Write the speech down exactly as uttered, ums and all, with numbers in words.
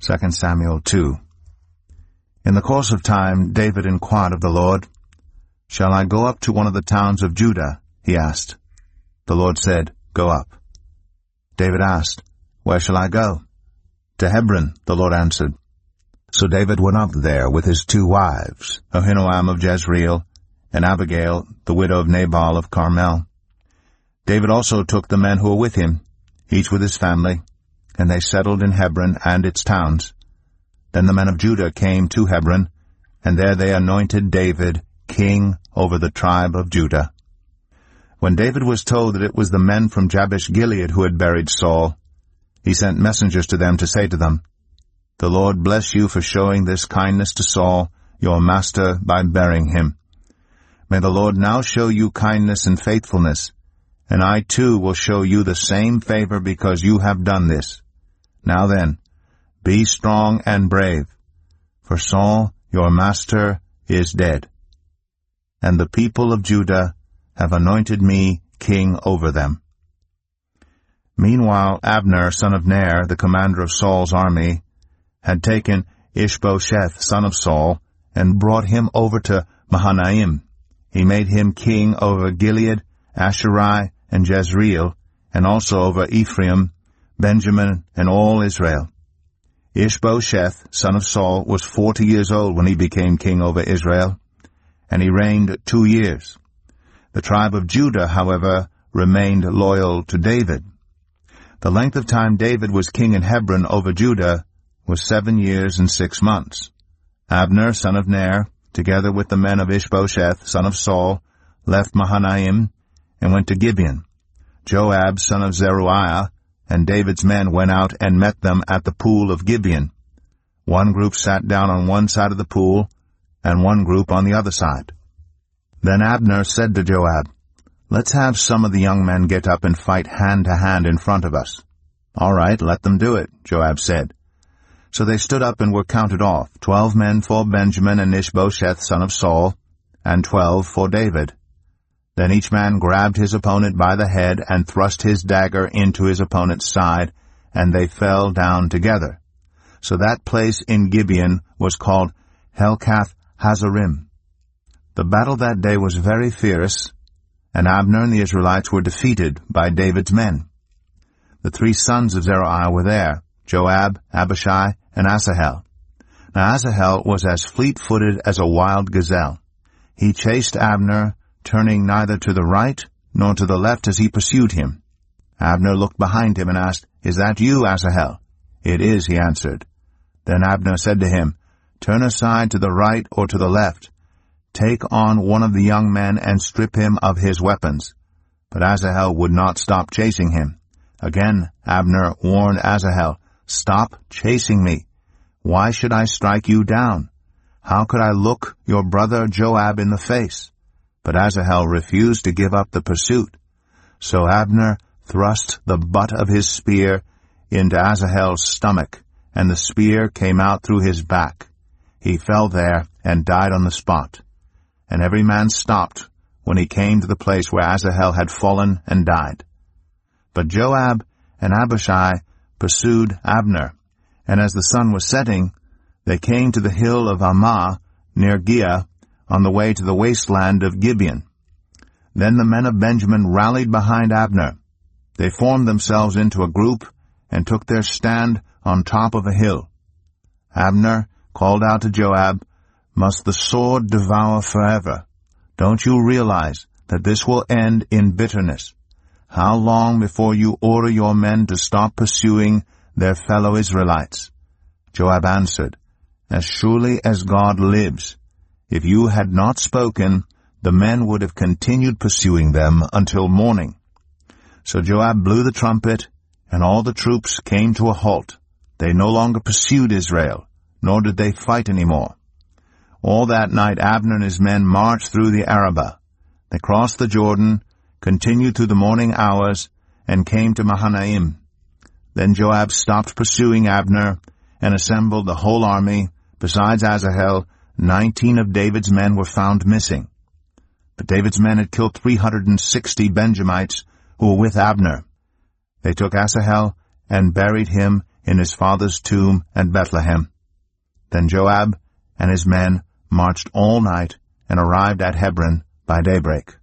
Second Samuel two. In the course of time, David inquired of the Lord. "Shall I go up to one of the towns of Judah?" he asked. The Lord said, "Go up." David asked, "Where shall I go?" "To Hebron," the Lord answered. So David went up there with his two wives, Ahinoam of Jezreel, and Abigail, the widow of Nabal of Carmel. David also took the men who were with him, each with his family, and they settled in Hebron and its towns. Then the men of Judah came to Hebron, and there they anointed David king over the tribe of Judah. When David was told that it was the men from Jabesh-Gilead who had buried Saul, he sent messengers to them to say to them, "The Lord bless you for showing this kindness to Saul, your master, by burying him. May the Lord now show you kindness and faithfulness, and I too will show you the same favor because you have done this. Now then, be strong and brave, for Saul, your master, is dead. And the people of Judah have anointed me king over them." Meanwhile Abner, son of Ner, the commander of Saul's army, had taken Ishbosheth, son of Saul, and brought him over to Mahanaim. He made him king over Gilead, Asherai, and Jezreel, and also over Ephraim, Benjamin, and all Israel. Ishbosheth, son of Saul, was forty years old when he became king over Israel, and he reigned two years. The tribe of Judah, however, remained loyal to David. The length of time David was king in Hebron over Judah was seven years and six months. Abner, son of Ner, together with the men of Ishbosheth, son of Saul, left Mahanaim and went to Gibeon. Joab, son of Zeruiah, and David's men went out and met them at the pool of Gibeon. One group sat down on one side of the pool, and one group on the other side. Then Abner said to Joab, "Let's have some of the young men get up and fight hand to hand in front of us." "All right, let them do it," Joab said. So they stood up and were counted off, twelve men for Benjamin and Ishbosheth, son of Saul, and twelve for David. Then each man grabbed his opponent by the head and thrust his dagger into his opponent's side, and they fell down together. So that place in Gibeon was called Helkath Hazarim. The battle that day was very fierce, and Abner and the Israelites were defeated by David's men. The three sons of Zeruiah were there, Joab, Abishai, and Asahel. Now Asahel was as fleet-footed as a wild gazelle. He chased Abner, turning neither to the right nor to the left as he pursued him. Abner looked behind him and asked, "Is that you, Asahel?" "It is," he answered. Then Abner said to him, "Turn aside to the right or to the left. Take on one of the young men and strip him of his weapons." But Asahel would not stop chasing him. Again Abner warned Asahel, "Stop chasing me. Why should I strike you down? How could I look your brother Joab in the face?" But Asahel refused to give up the pursuit. So Abner thrust the butt of his spear into Asahel's stomach, and the spear came out through his back. He fell there and died on the spot. And every man stopped when he came to the place where Asahel had fallen and died. But Joab and Abishai pursued Abner, and as the sun was setting, they came to the hill of Ammah near Giah, on the way to the wasteland of Gibeon. Then the men of Benjamin rallied behind Abner. They formed themselves into a group and took their stand on top of a hill. Abner called out to Joab, "Must the sword devour forever? Don't you realize that this will end in bitterness? How long before you order your men to stop pursuing their fellow Israelites?" Joab answered, "As surely as God lives, if you had not spoken, the men would have continued pursuing them until morning." So Joab blew the trumpet, and all the troops came to a halt. They no longer pursued Israel, nor did they fight any more. All that night Abner and his men marched through the Arabah. They crossed the Jordan, continued through the morning hours, and came to Mahanaim. Then Joab stopped pursuing Abner, and assembled the whole army. Besides Asahel, nineteen of David's men were found missing. But David's men had killed three hundred and sixty Benjamites who were with Abner. They took Asahel and buried him in his father's tomb at Bethlehem. Then Joab and his men marched all night and arrived at Hebron by daybreak.